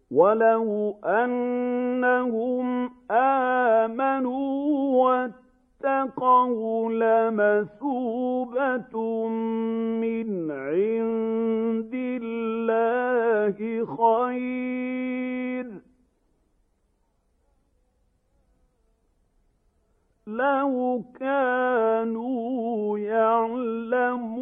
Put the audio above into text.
وَلَوْ أَنَّهُمْ آمَنُوا وَاتَّقَوْا لَمَثُوبَةٌ مِّنْ عِندِ اللَّهِ خَيْرٌ ۖ لَّوْ كَانُوا يَعْلَمُونَ.